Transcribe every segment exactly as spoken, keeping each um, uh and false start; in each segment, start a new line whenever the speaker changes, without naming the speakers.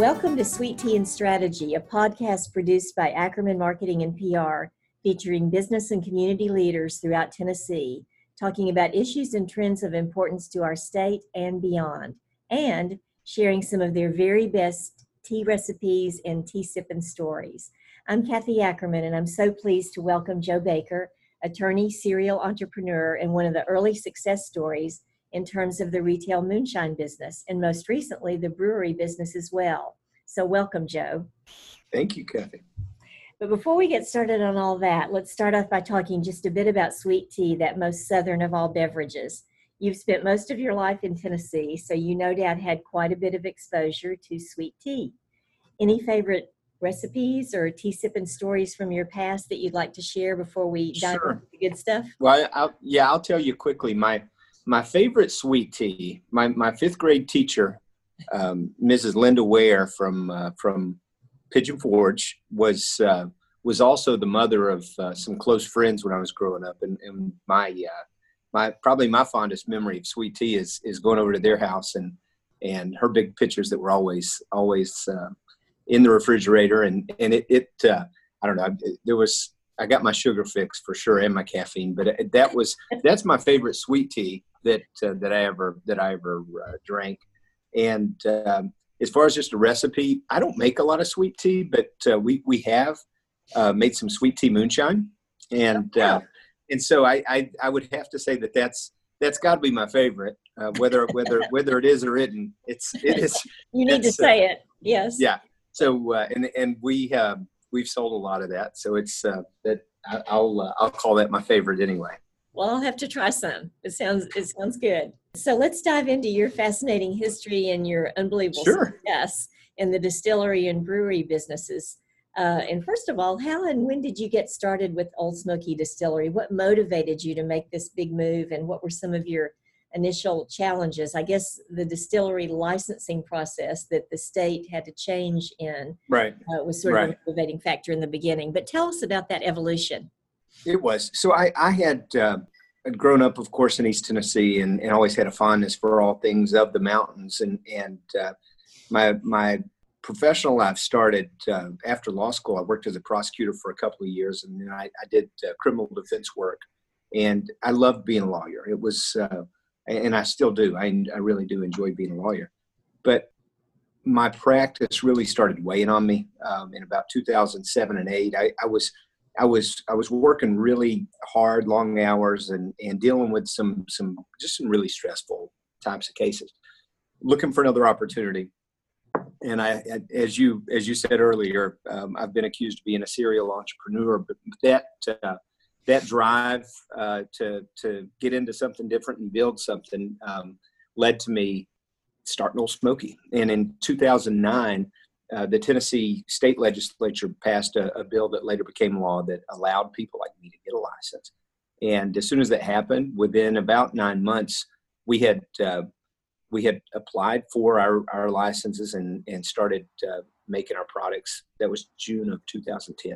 Welcome to Sweet Tea and Strategy, a podcast produced by Ackerman Marketing and P R, featuring business and community leaders throughout Tennessee, talking about issues and trends of importance to our state and beyond, and sharing some of their very best tea recipes and tea sipping stories. I'm Kathy Ackerman, and I'm so pleased to welcome Joe Baker, attorney, serial entrepreneur, and one of the early success stories in terms of the retail moonshine business, and most recently, the brewery business as well. So welcome, Joe.
Thank you, Kathy.
But before we get started on all that, let's start off by talking just a bit about sweet tea, that most southern of all beverages. You've spent most of your life in Tennessee, so you no doubt had quite a bit of exposure to sweet tea. Any favorite recipes or tea sipping stories from your past that you'd like to share before we dive
Sure.
into the good stuff?
Well, I'll, yeah, I'll tell you quickly. My my favorite sweet tea, my, my fifth grade teacher, um, Missus Linda Ware from uh, from Pigeon Forge, was uh, was also the mother of uh, some close friends when I was growing up. And, and my uh, my probably my fondest memory of sweet tea is is going over to their house and and her big pitchers that were always always uh, in the refrigerator. And and it, it uh, I don't know, there was. I got my sugar fix for sure and my caffeine, but that was that's my favorite sweet tea that uh, that I ever that I ever uh, drank. And um, as far as just a recipe, I don't make a lot of sweet tea, but uh, we we have uh, made some sweet tea moonshine, and uh, and so I, I I would have to say that that's that's got to be my favorite, uh, whether whether whether it is or isn't. It's it is.
You need to say uh, it. Yes.
Yeah. So uh, and and we. Uh, We've sold a lot of that, so it's uh, that I, I'll uh, I'll call that my favorite anyway.
Well, I'll have to try some. It sounds it sounds good. So let's dive into your fascinating history and your unbelievable
Sure.
success in the distillery and brewery businesses. Uh, and first of all, how and when did you get started with Old Smoky Distillery? What motivated you to make this big move, and what were some of your initial challenges? I guess the distillery licensing process that the state had to change in
right.
uh, was sort
right.
of a motivating factor in the beginning. But tell us about that evolution.
It was. So I, I had uh, had grown up, of course, in East Tennessee and, and always had a fondness for all things of the mountains. And, and uh, my my professional life started uh, after law school. I worked as a prosecutor for a couple of years, and then I, I did uh, criminal defense work. And I loved being a lawyer. It was uh, and I still do. I, I really do enjoy being a lawyer. But my practice really started weighing on me um, in about two thousand seven and eight. I, I was I was I was working really hard, long hours, and, and dealing with some some just some really stressful types of cases. Looking for another opportunity. And I, as you as you said earlier, um, I've been accused of being a serial entrepreneur, but that. Uh, That drive uh, to to get into something different and build something um, led to me starting Old Smoky. And in two thousand nine, uh, the Tennessee state legislature passed a, a bill that later became law that allowed people like me to get a license. And as soon as that happened, within about nine months, we had uh, we had applied for our, our licenses and and started uh, making our products. That was June of two thousand ten.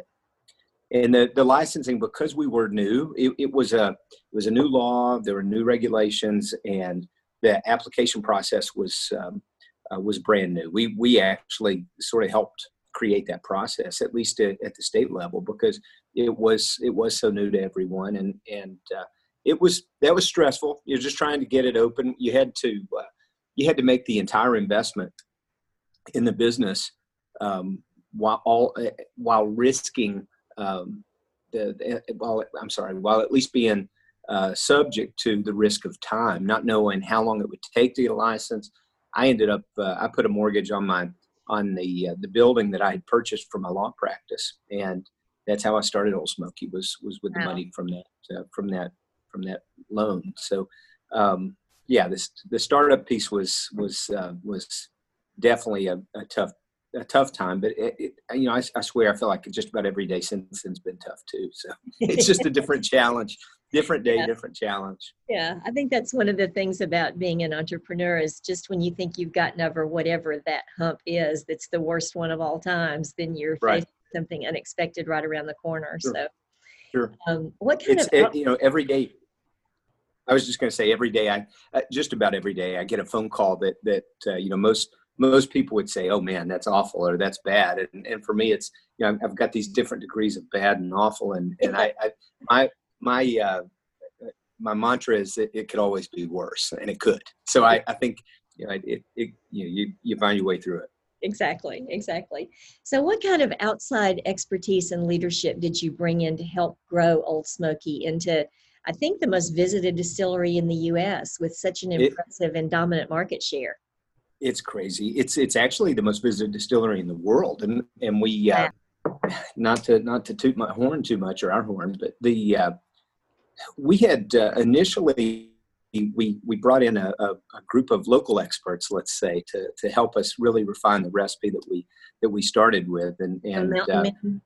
And the, the licensing, because we were new, it, it was a it was a new law. There were new regulations, and the application process was um, uh, was brand new. We we actually sort of helped create that process, at least at, at the state level, because it was it was so new to everyone, and and uh, it was that was stressful. You're just trying to get it open. You had to uh, you had to make the entire investment in the business um, while all while risking. Um, the, the while I'm sorry, while at least being uh, subject to the risk of time, not knowing how long it would take to get a license, I ended up uh, I put a mortgage on my on the uh, the building that I had purchased for my law practice, and that's how I started Old Smoky was was with the
Wow.
money from that uh, from that from that loan. So um, yeah, this the startup piece was was uh, was definitely a, a tough. a tough time, but it, it, you know, I, I swear I feel like just about every day since then's been tough too. So it's just a different challenge, different day,
Yeah.
different challenge.
Yeah, I think that's one of the things about being an entrepreneur is just when you think you've gotten over whatever that hump is, that's the worst one of all times, then you're
Right.
facing something unexpected right around the corner.
Sure.
So
Sure.
um, what kind
It's,
of,
it, you know, every day, I was just going to say every day, I, uh, just about every day I get a phone call that, that, uh, you know, most, most people would say, oh man, that's awful or that's bad. And, and for me, it's, you know, I've got these different degrees of bad and awful. And, and I, I, my, my, uh, my mantra is that it could always be worse, and it could. So I, I think, you know, it, it, you know, you, you find your way through it.
Exactly, exactly. So what kind of outside expertise and leadership did you bring in to help grow Old Smoky into, I think, the most visited distillery in the U S with such an impressive it, and dominant market share?
It's crazy. It's it's actually the most visited distillery in the world, and and we uh, not to not to toot my horn too much or our horn, but the uh, we had uh, initially we we brought in a, a, a group of local experts, let's say, to to help us really refine the recipe that we that we started with, and and uh,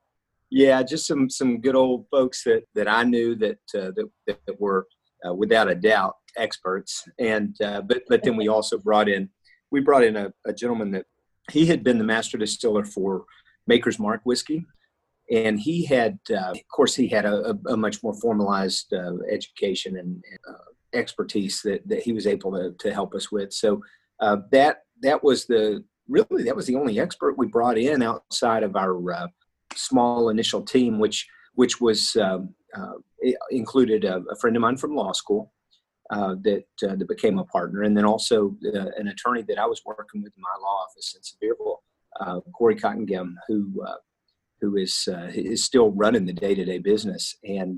yeah, just some some good old folks that that I knew that uh, that, that were uh, without a doubt experts, and uh, but but then we also brought in. We brought in a, a gentleman that he had been the master distiller for Maker's Mark whiskey. And he had, uh, of course, he had a, a, a much more formalized uh, education and uh, expertise that, that he was able to, to help us with. So uh, that that was the, really, that was the only expert we brought in outside of our uh, small initial team, which, which was um, uh, included a, a friend of mine from law school. Uh, that uh, that became a partner, and then also uh, an attorney that I was working with in my law office in Sevierville, uh, Corey Cottengem, who uh, who is uh, is still running the day-to-day business, and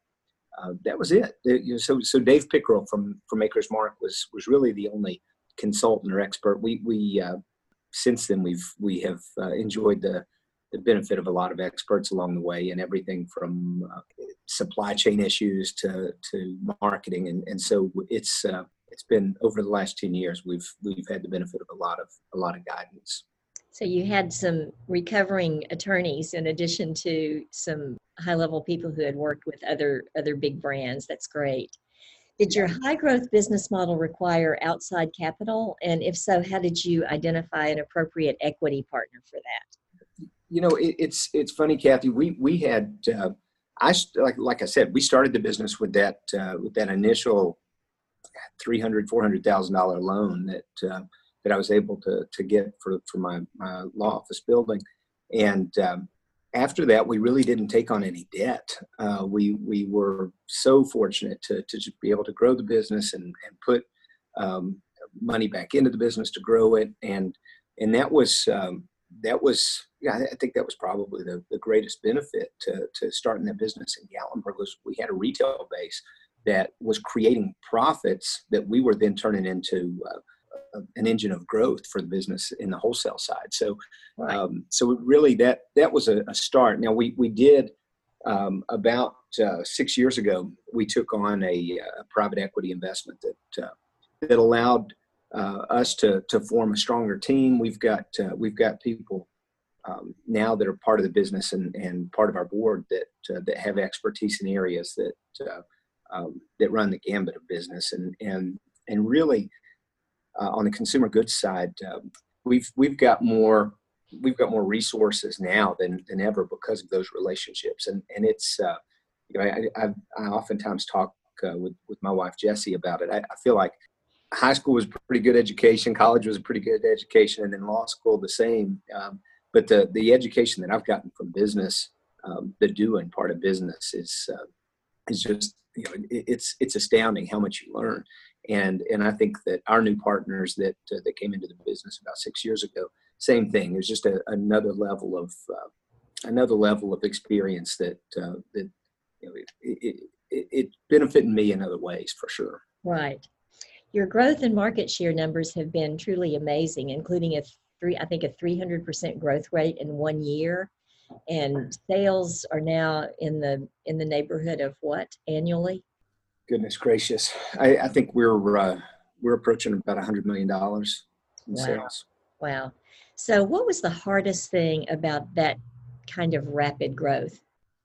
uh, uh, that was it. It you know, so so Dave Pickerel from from Maker's Mark was was really the only consultant or expert. We we uh, since then we've we have uh, enjoyed the the benefit of a lot of experts along the way, and everything from uh, supply chain issues to, to marketing. And, and so it's, uh, it's been over the last ten years, we've, we've had the benefit of a lot of, a lot of guidance.
So you had some recovering attorneys in addition to some high level people who had worked with other, other big brands. That's great. Did your high growth business model require outside capital? And if so, how did you identify an appropriate equity partner for that?
You know, it, it's it's funny, Kathy. We we had uh, I like like I said, we started the business with that uh, with that initial three hundred four hundred thousand dollar loan that uh, that I was able to to get for for my, my law office building, and um, after that, we really didn't take on any debt. Uh, we we were so fortunate to to just be able to grow the business and and put um, money back into the business to grow it, and and that was. Um, That was, yeah, I think that was probably the, the greatest benefit to, to starting that business in Gatlinburg was we had a retail base that was creating profits that we were then turning into uh, an engine of growth for the business in the wholesale side. So, right. um, so really that, that was a, a start. Now we, we did um, about uh, six years ago, we took on a, a private equity investment that, uh, that allowed Uh, us to to form a stronger team. We've got uh, we've got people um, now that are part of the business and, and part of our board that uh, that have expertise in areas that uh, um, that run the gambit of business. And and and really uh, on the consumer goods side, uh, we've we've got more we've got more resources now than than ever because of those relationships. And and it's uh, you know I, I I oftentimes talk uh, with with my wife Jessie about it. I, I feel like high school was a pretty good education. College was a pretty good education. And then law school, the same. Um, but the, the education that I've gotten from business, um, the doing part of business is, uh, is just, you know, it, it's, it's astounding how much you learn. And, and I think that our new partners that, uh, that came into the business about six years ago, same thing. There's just a, another level of, uh, another level of experience that, uh, that, you know, it, it, it, it benefited me in other ways for sure.
Right. Your growth and market share numbers have been truly amazing, including a three, I think a three hundred percent growth rate in one year. And sales are now in the in the neighborhood of what annually?
Goodness gracious. I, I think we're uh, we're approaching about a hundred million dollars in
wow.
sales.
Wow. So what was the hardest thing about that kind of rapid growth?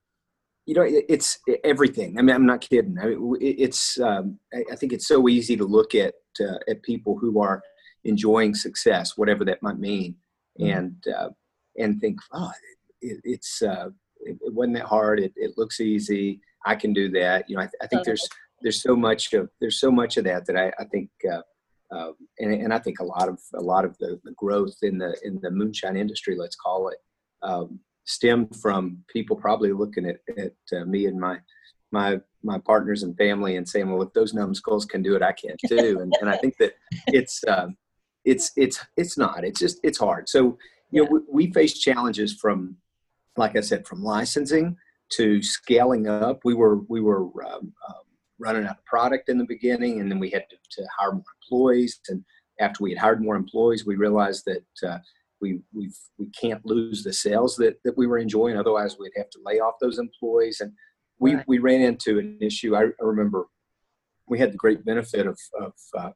You know, it, it's everything. I mean, I'm not kidding. I mean, it, it's. Um, I, I think it's so easy to look at uh, at people who are enjoying success, whatever that might mean, mm-hmm. and uh, and think, oh, it, it's uh, it, it wasn't that hard. It, it looks easy. I can do that. You know, I, I think there's there's so much of there's so much of that that I, I think uh, uh, and, and I think a lot of a lot of the, the growth in the in the moonshine industry, let's call it, um, stemmed from people probably looking at, at uh, me and my my my partners and family and saying, well, if those numbskulls can do it, I can too. And and I think that it's um, it's it's it's not. It's just it's hard. So you know, we, we face challenges from, like I said, from licensing to scaling up. We were we were um, um, running out of product in the beginning, and then we had to, to hire more employees. And after we had hired more employees, we realized that uh, we we we can't lose the sales that that we were enjoying. Otherwise, we'd have to lay off those employees. And we
Right.
we ran into an issue. I, I remember we had the great benefit of of uh,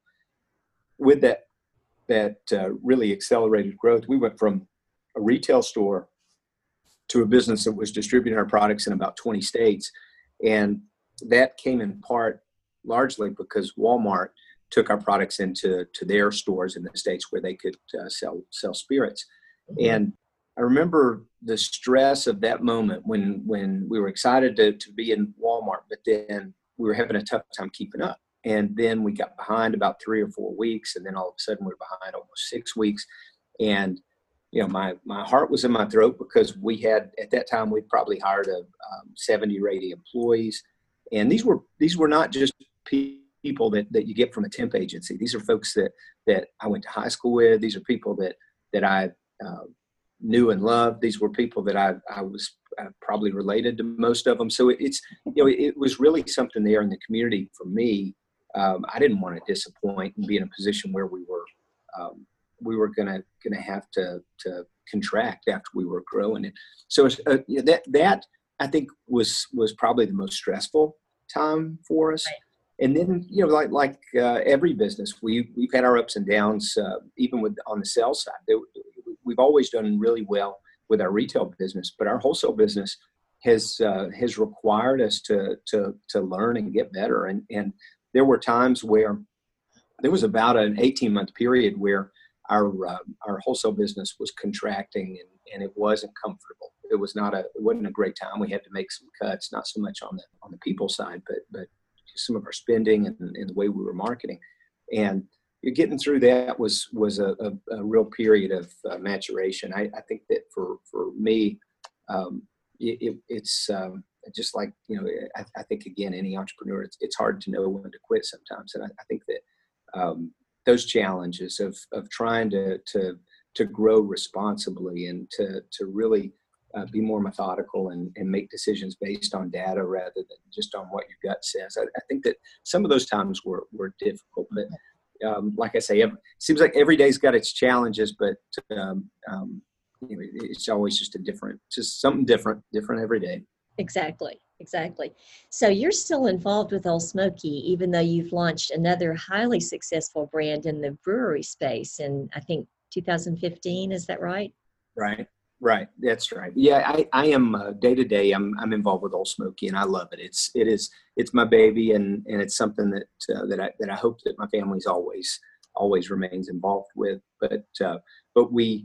with that that uh, really accelerated growth. We went from a retail store to a business that was distributing our products in about twenty states. And that came in part largely because Walmart took our products into to their stores in the States where they could uh, sell sell spirits. Mm-hmm. And I remember the stress of that moment when when we were excited to, to be in Walmart, but then we were having a tough time keeping up. And then we got behind about three or four weeks, and then all of a sudden we were behind almost six weeks. And you know, my my heart was in my throat because we had at that time we probably hired a um, seventy or eighty employees, and these were these were not just people that, that you get from a temp agency. These are folks that that I went to high school with. These are people that that I uh, knew and loved. These were people that I I was uh, probably related to most of them. So it, it's you know it, it was really something there in the community for me. Um, I didn't want to disappoint and be in a position where we were. Um, we were gonna gonna have to to contract after we were growing it. So uh, you know, that that I think was was probably the most stressful time for us. Right. And then you know, like like uh, every business, we we've had our ups and downs. Uh, even with on the sales side, they, we've always done really well with our retail business, but our wholesale business has uh, has required us to to to learn and get better. And and there were times where there was about an eighteen month period where our uh, our wholesale business was contracting, and, and it wasn't comfortable. It was not a it wasn't a great time. We had to make some cuts, not so much on the on the people side, but but some of our spending and, and the way we were marketing. And getting through that was was a, a, a real period of uh, maturation. I, I think that for for me, um, it, it, it's um, just like you know. I, I think again, any entrepreneur, it's it's hard to know when to quit sometimes, and I, I think that. Um, those challenges of of trying to to to grow responsibly and to to really uh, be more methodical and, and make decisions based on data rather than just on what your gut says. I, I think that some of those times were were difficult, but um, like I say, it seems like every day's got its challenges, but um, um, you know, it's always just a different, just something different, different every day.
Exactly. Exactly. So you're still involved with Ole Smoky, even though you've launched another highly successful brand in the brewery space in, I think, two thousand fifteen. Is that right?
Right. Right. That's right. Yeah, I, I am uh, day to day. I'm I'm involved with Ole Smoky, and I love it. It's it is it's my baby, and, and it's something that uh, that I that I hope that my family's always always remains involved with. But uh, but we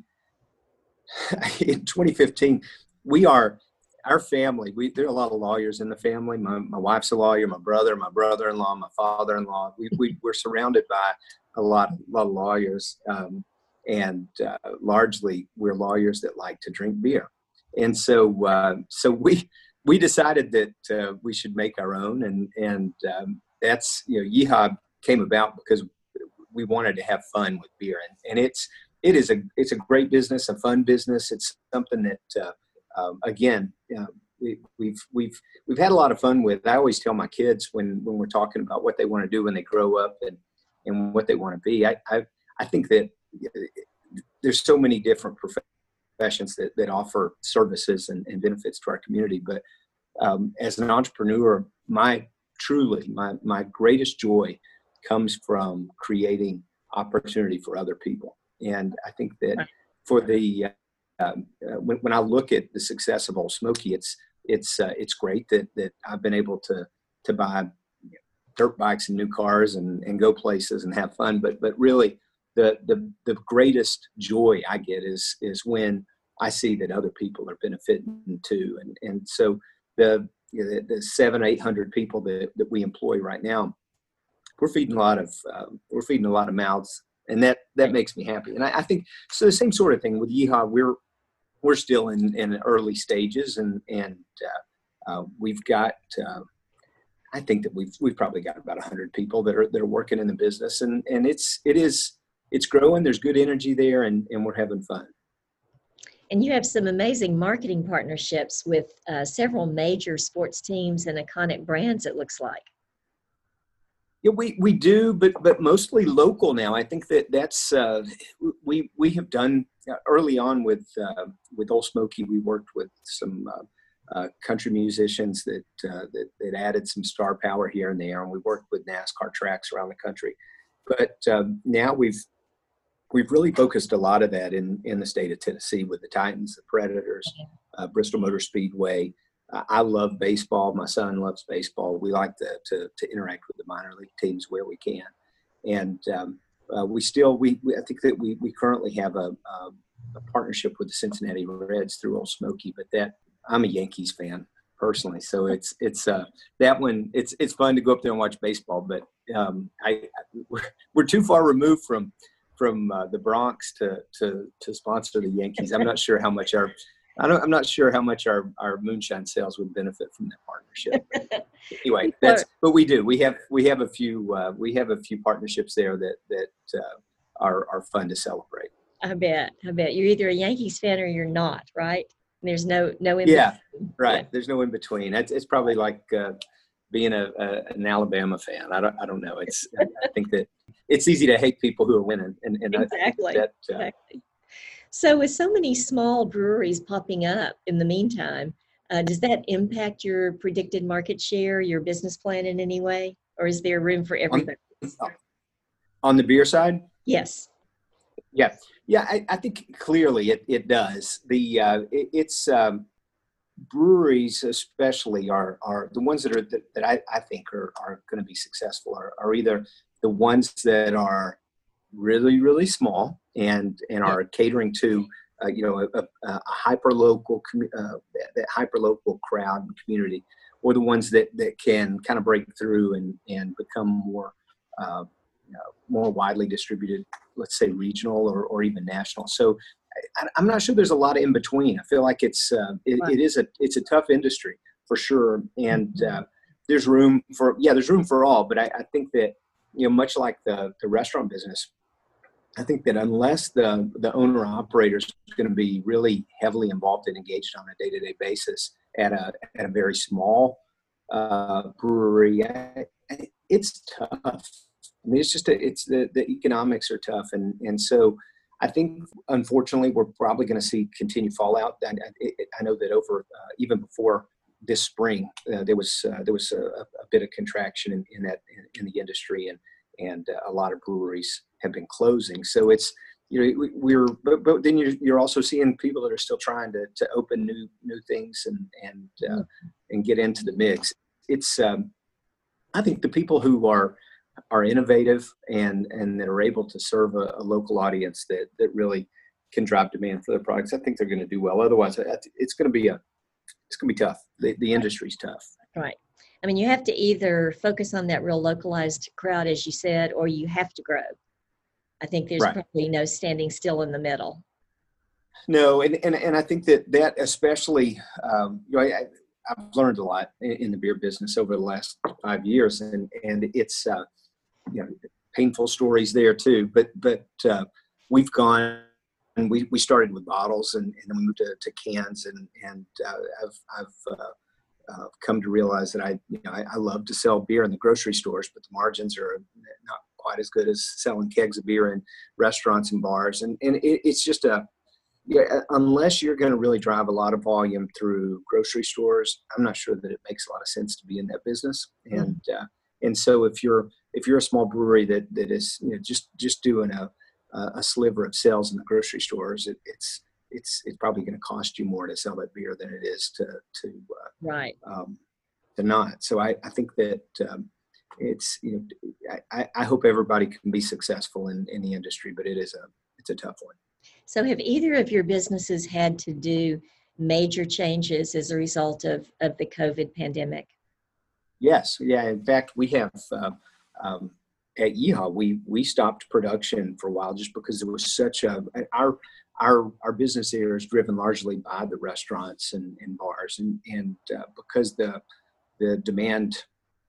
in twenty fifteen we are. Our family, we there are a lot of lawyers in the family. My my wife's a lawyer, my brother, my brother-in-law, my father-in-law. We we we're surrounded by a lot, a lot of lawyers, um, and uh, largely we're lawyers that like to drink beer. And so uh, so we we decided that uh, we should make our own, and and um, that's you know Yeehaw came about because we wanted to have fun with beer, and and it's it is a it's a great business, a fun business. It's something that. Uh, Um, again, uh, we, we've we've we've had a lot of fun with. I always tell my kids when when we're talking about what they want to do when they grow up and, and what they want to be. I, I I think that there's so many different professions that, that offer services and, and benefits to our community. But um, as an entrepreneur, my truly my my greatest joy comes from creating opportunity for other people. And I think that for the Um, uh, when, when I look at the success of Ole Smoky, it's it's uh, it's great that that I've been able to to buy you know, dirt bikes and new cars and, and go places and have fun. But but really, the the the greatest joy I get is is when I see that other people are benefiting too. And and so the you know, the, the seven eight hundred people that that we employ right now, we're feeding a lot of uh, we're feeding a lot of mouths, and that that makes me happy. And I, I think so. The same sort of thing with Yeehaw. We're we're still in, in early stages, and and uh, uh, we've got. Uh, I think that we've we've probably got about a hundred people that are that are working in the business, and and it's it is it's growing. There's good energy there, and and we're having fun.
And you have some amazing marketing partnerships with uh, several major sports teams and iconic brands, it looks like.
Yeah, we, we do, but but mostly local now. I think that that's uh, we we have done early on with uh, with Old Smoky. We worked with some uh, uh, country musicians that, uh, that that added some star power here and there, and we worked with NASCAR tracks around the country. But um, now we've We've really focused a lot of that in, in the state of Tennessee with the Titans, the Predators, uh, Bristol Motor Speedway. Uh, I love baseball. My son loves baseball. We like to, to, to interact with the minor league teams where we can. And um, uh, we still, we, we I think that we, we currently have a, a, a partnership with the Cincinnati Reds through Old Smoky, but that I'm a Yankees fan personally. So it's, it's uh, that one, it's, it's fun to go up there and watch baseball, but um, I, I we're, we're too far removed from, from uh, the Bronx to, to, to sponsor the Yankees. I'm not sure how much our, I don't, I'm not sure how much our, our moonshine sales would benefit from that partnership. But anyway, that's, but we do, we have, we have a few, uh, we have a few partnerships there that, that uh, are, are fun to celebrate.
I bet, I bet you're either a Yankees fan or you're not, right? There's no, no in
yeah,
between.
right.
Yeah.
There's no in between. It's, it's probably like uh, being a, a, an Alabama fan. I don't, I don't know. It's, I think that it's easy to hate people who are winning. And, and
exactly.
I think that, uh,
exactly. So with so many small breweries popping up in the meantime, uh, does that impact your predicted market share, your business plan in any way? Or is there room for everybody?
On, on the beer side?
Yes.
Yeah. Yeah. I, I think clearly it, it does. The, uh, it, it's, um, breweries especially are, are the ones that are, that, that I, I think are, are going to be successful are, are either the ones that are really, really small and, and are catering to, uh, you know, a, a, a hyper local, uh, that, that hyper local crowd and community, or the ones that, that can kind of break through and, and become more, uh, you know, more widely distributed, let's say regional or, or even national. So I, I'm not sure there's a lot of in between. I feel like it's, uh, it, it is a, it's a tough industry for sure. And uh, there's room for, yeah, there's room for all, but I, I think that, you know, much like the, the restaurant business, I think that unless the, the owner operator is going to be really heavily involved and engaged on a day-to-day basis at a, at a very small uh, brewery, I, I, it's tough. I mean, it's just, a, it's the, the economics are tough. And, and so I think, unfortunately, we're probably going to see continued fallout. I, I, I know that over, uh, even before this spring, uh, there was, uh, there was a, a bit of contraction in, in that, in, in the industry, and, and uh, a lot of breweries have been closing. So it's, you know, we, we're, but, but then you're, you're also seeing people that are still trying to, to open new, new things and, and, uh, and get into the mix. It's, um, I think the people who are, are innovative and, and that are able to serve a, a local audience that, that really can drive demand for their products, I think they're going to do well. Otherwise, it's going to be a, it's going to be tough. The, the industry's tough.
Right. I mean, you have to either focus on that real localized crowd, as you said, or you have to grow. I think there's right. probably no standing still in the middle.
No, and, and, and I think that that especially, um, you know, I, I've learned a lot in, in the beer business over the last five years, and, and it's, uh, you know, painful stories there too, but, but uh, we've gone and we, we started with bottles and, and then we moved to, to cans, and, and uh, I've, I've uh, uh, come to realize that I, you know, I, I love to sell beer in the grocery stores, but the margins are not quite as good as selling kegs of beer in restaurants and bars. And, and it, it's just a, yeah, unless you're going to really drive a lot of volume through grocery stores, I'm not sure that it makes a lot of sense to be in that business. Mm-hmm. And, uh, and so if you're, if you're a small brewery that, that is, you know, just, just doing a, a sliver of sales in the grocery stores, it, it's, it's, it's probably going to cost you more to sell that beer than it is to, to, uh,
right.
um, to not. So I, I think that, um, it's, you know, I, I hope everybody can be successful in, in the industry, but it is a, it's a tough one.
So have either of your businesses had to do major changes as a result of, of the COVID pandemic?
Yes. Yeah. In fact, we have, uh, um, at Yeehaw, we we stopped production for a while just because there was such a our our our business here is driven largely by the restaurants and, and bars, and and uh, because the the demand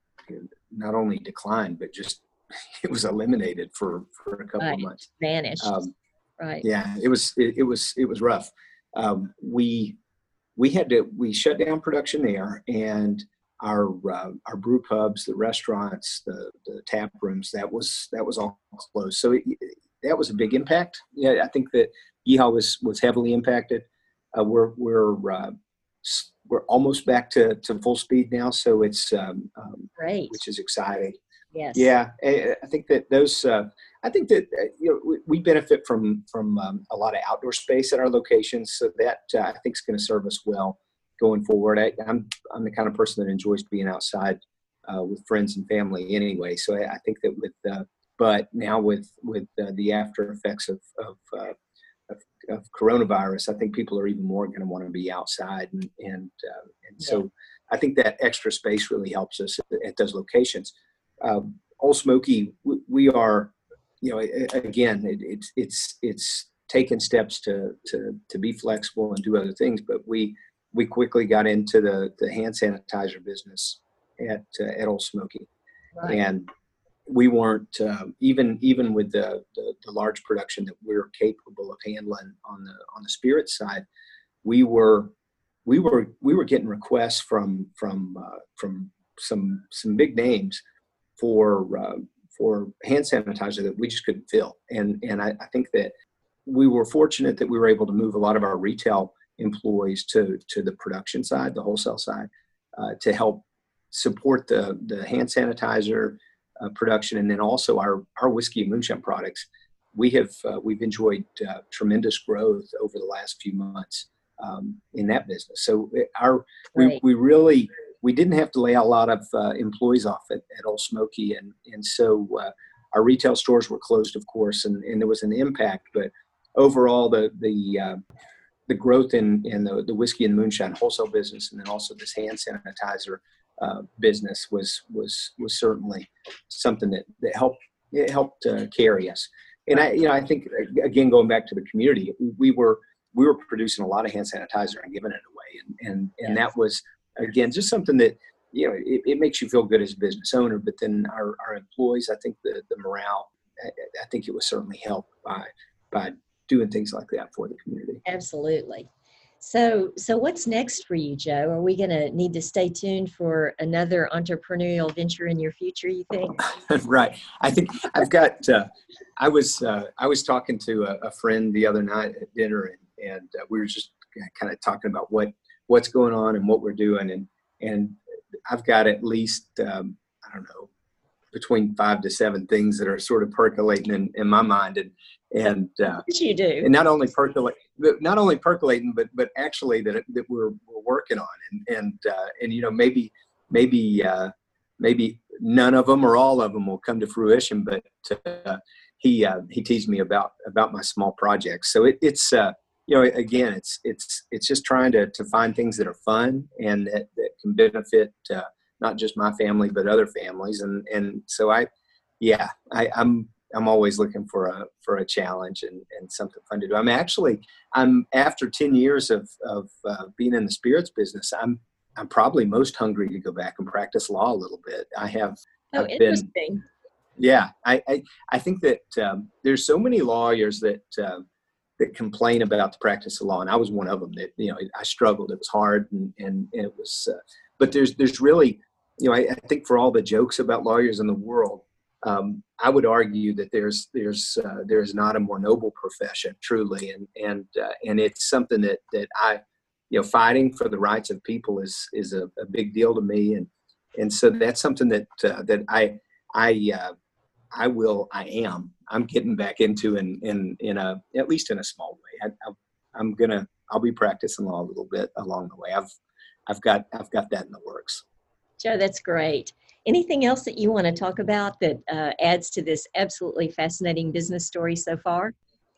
not only declined but just it was eliminated for for a couple
right.
of months.
Vanished.
Um,
right.
Yeah, it was it, it was it was rough. Um, we we had to we shut down production there, and our uh, our brew pubs, the restaurants, the the tap rooms, that was that was all closed. So it, that was a big impact. Yeah, I think that Yeehaw was was heavily impacted. Uh, we're we're uh, we're almost back to, to full speed now, so it's um, um,
great,
which is exciting.
Yes.
Yeah, I, I think that those. Uh, I think that uh, you know we, we benefit from from um, a lot of outdoor space at our locations, so that uh, I think is going to serve us well going forward. I, I'm I'm the kind of person that enjoys being outside uh, with friends and family anyway. So I, I think that with uh, but now with with uh, the after effects of of, uh, of of coronavirus, I think people are even more going to want to be outside, and and uh, and
yeah.
so I think that extra space really helps us at, at those locations. Um, Old Smoky, we, we are, you know, again, it, it's it's it's taken steps to to to be flexible and do other things, but we we quickly got into the the hand sanitizer business at uh, at Old Smoky,
right.
and we weren't um, even even with the, the the large production that we're capable of handling on the on the spirit side, we were we were we were getting requests from from uh, from some some big names for uh, for hand sanitizer that we just couldn't fill. And and I, I think that we were fortunate that we were able to move a lot of our retail employees to to the production side, the wholesale side, uh, to help support the the hand sanitizer uh, production, and then also our our whiskey and moonshine products. We have uh, we've enjoyed uh, tremendous growth over the last few months um, in that business. So our
Right.
we we really. We didn't have to lay a lot of uh, employees off at, at Old Smoky, and and so uh, our retail stores were closed, of course, and, and there was an impact. But overall, the the uh, the growth in in the, the whiskey and moonshine wholesale business, and then also this hand sanitizer uh, business was was was certainly something that that helped it helped uh, carry us. And I you know I think again going back to the community, we were we were producing a lot of hand sanitizer and giving it away, and and and
Yes.
that was. Again, just something that, you know, it, it makes you feel good as a business owner, but then our, our employees, I think the, the morale, I, I think it was certainly helped by, by doing things like that for the community.
Absolutely. So, so what's next for you, Joe? Are we going to need to stay tuned for another entrepreneurial venture in your future, you think?
Right. I think I've got, uh, I was, uh, I was talking to a, a friend the other night at dinner, and, and uh, we were just kind of talking about what, what's going on and what we're doing. And, and I've got at least, um, I don't know, between five to seven things that are sort of percolating in, in my mind. And, and, uh,
Yes, you do.
and not only percolate, not only percolating, but, but actually that, that we're, we're working on. And, and, uh, and, you know, maybe, maybe, uh, maybe none of them or all of them will come to fruition, but, uh, he, uh, he teased me about, about my small projects. So it, it's, uh, you know, again, it's it's it's just trying to to find things that are fun and that, that can benefit uh, not just my family but other families, and and so I, yeah, I, I'm I'm always looking for a for a challenge and, and something fun to do. I'm actually I'm after ten years of of uh, being in the spirits business, I'm I'm probably most hungry to go back and practice law a little bit. I have
Oh,
I've
interesting.
been yeah I I, I think that um, there's so many lawyers that. Uh, that complain about the practice of law. And I was one of them that, you know, I struggled. It was hard. And, and, and it was, uh, but there's, there's really, you know, I, I think for all the jokes about lawyers in the world, um, I would argue that there's, there's, uh, there's not a more noble profession truly. And, and, uh, and it's something that, that I, you know, fighting for the rights of people is, is a, a big deal to me. And, and so that's something that, uh, that I, I, uh, I will, I am, I'm getting back into in, in, in a, at least in a small way. I, I, I'm going to, I'll be practicing law a little bit along the way. I've, I've got, I've got that in the works.
Joe, that's great. Anything else that you want to talk about that uh, adds to this absolutely fascinating business story so far?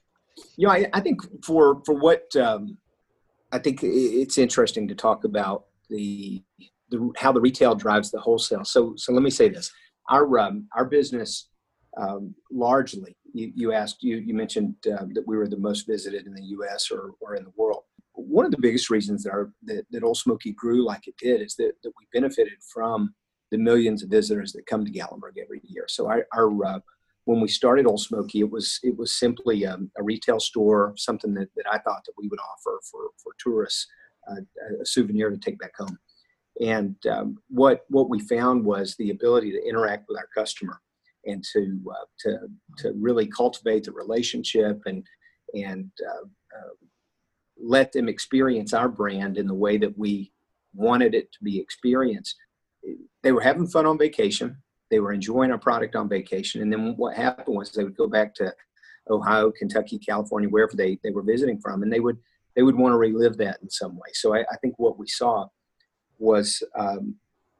You know, I, I think for, for what, um, I think it's interesting to talk about the, the, how the retail drives the wholesale. So, so let me say this, our, um, our business, um, largely, you, you asked, you, you mentioned uh, that we were the most visited in the U S or, or in the world. One of the biggest reasons that, our, that, that Ole Smoky grew like it did is that, that we benefited from the millions of visitors that come to Gatlinburg every year. So our, our uh, when we started Ole Smoky, it was it was simply um, a retail store, something that, that I thought that we would offer for, for tourists, uh, a souvenir to take back home. And um, what what we found was the ability to interact with our customer and to uh, to to really cultivate the relationship and and uh, uh, let them experience our brand in the way that we wanted it to be experienced. They were having fun on vacation. They were enjoying our product on vacation. And then what happened was they would go back to Ohio, Kentucky, California, wherever they, they were visiting from, and they would they would want to relive that in some way. So I, I think what we saw was um,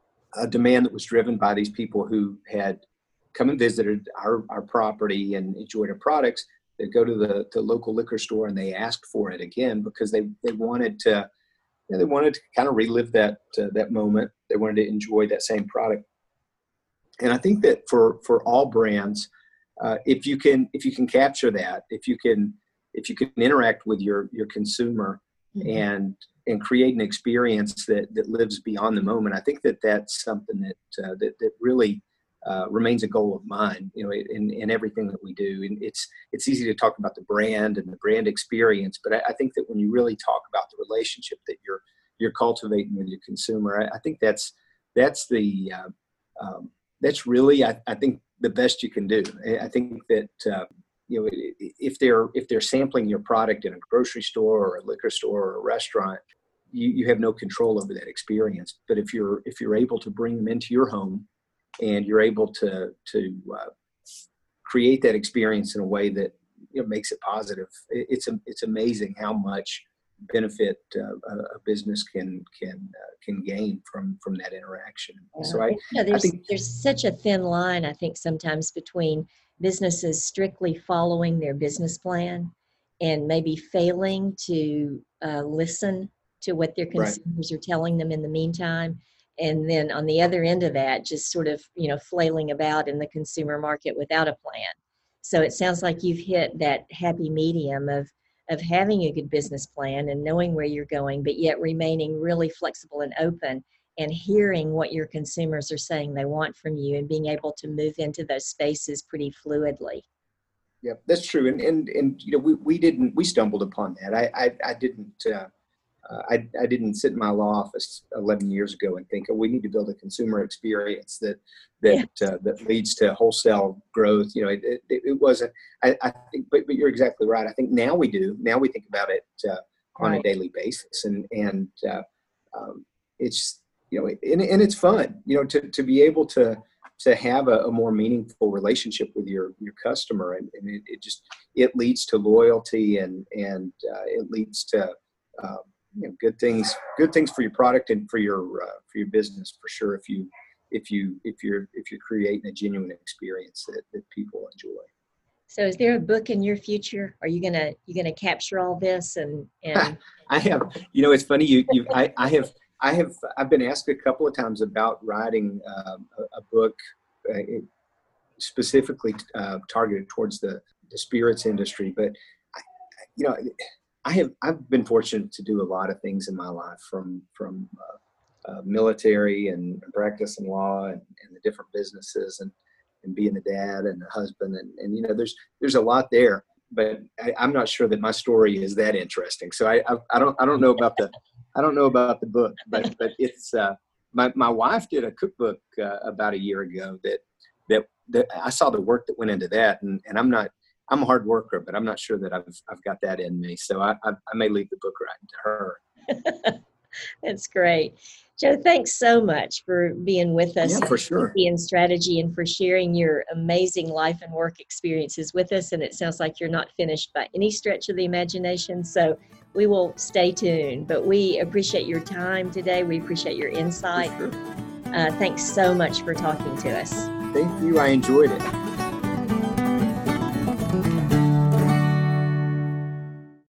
a demand that was driven by these people who had come and visited our, our property and enjoyed our products. They'd go to the, the local liquor store and they asked for it again because they, they wanted to you know, they wanted to kind of relive that uh, that moment. They wanted to enjoy that same product. And I think that for for all brands, uh, if you can if you can capture that, if you can if you can interact with your your consumer mm-hmm. and and create an experience that that lives beyond the moment, I think that that's something that uh, that that really uh, remains a goal of mine. You know, in in everything that we do. And it's it's easy to talk about the brand and the brand experience, but I, I think that when you really talk about the relationship that you're you're cultivating with your consumer, I, I think that's that's the uh, um, that's really I, I think the best you can do. I think that uh, you know if they're if they're sampling your product in a grocery store or a liquor store or a restaurant, you, you have no control over that experience. But if you're if you're able to bring them into your home and you're able to to uh, create that experience in a way that you know, makes it positive, it, it's it's amazing how much benefit uh, a business can can uh, can gain from from that interaction.
Yeah.
So I,
you know, there's
I think
there's such a thin line, I think, sometimes between businesses strictly following their business plan and maybe failing to uh, listen to what their consumers right. are telling them in the meantime. And then on the other end of that, just sort of, you know, flailing about in the consumer market without a plan. So it sounds like you've hit that happy medium of of having a good business plan and knowing where you're going, but yet remaining really flexible and open and hearing what your consumers are saying they want from you and being able to move into those spaces pretty fluidly.
Yeah, that's true. And, and, and, you know, we, we didn't, we stumbled upon that. I, I, I didn't, uh, uh, I, I didn't sit in my law office eleven years ago and think, oh, we need to build a consumer experience that, that, yeah. uh, that leads to wholesale growth. You know, it, it, it wasn't, I, I think, but, but you're exactly right. I think now we do, now we think about it uh, on right. a daily basis. And, and uh, um, it's, you know, and, and it's fun, you know, to, to be able to, to have a, a more meaningful relationship with your, your customer. And, and it, it just, it leads to loyalty and, and uh, it leads to, um, you know, good things, good things for your product and for your, uh, for your business for sure. If you, if you, if you're, if you're creating a genuine experience that, that people enjoy.
So is there a book in your future? Are you going to, you going to capture all this? And, and
I have, you know, it's funny. You, you, I, I have, I have, I've been asked a couple of times about writing um, a, a book uh, specifically uh, targeted towards the, the spirits industry. But, I, you know, I have, I've been fortunate to do a lot of things in my life from, from uh, uh, military and practicing law and, and the different businesses and, and being a dad and a husband. And, and, you know, there's, there's a lot there, but I, I'm not sure that my story is that interesting. So I, I, I don't, I don't know about the, I don't know about the book, but, but it's, uh, my, my wife did a cookbook uh, about a year ago that, that, that I saw the work that went into that. And, and I'm not, I'm a hard worker, but I'm not sure that I've, I've got that in me. So I, I, I may leave the book writing to her.
That's great. Joe, thanks so much for being with us.
Yeah, for sure.
In Strategy and for sharing your amazing life and work experiences with us. And it sounds like you're not finished by any stretch of the imagination. So we will stay tuned, but we appreciate your time today. We appreciate your insight.
For sure.
Uh, thanks so much for talking to us.
Thank you. I enjoyed it.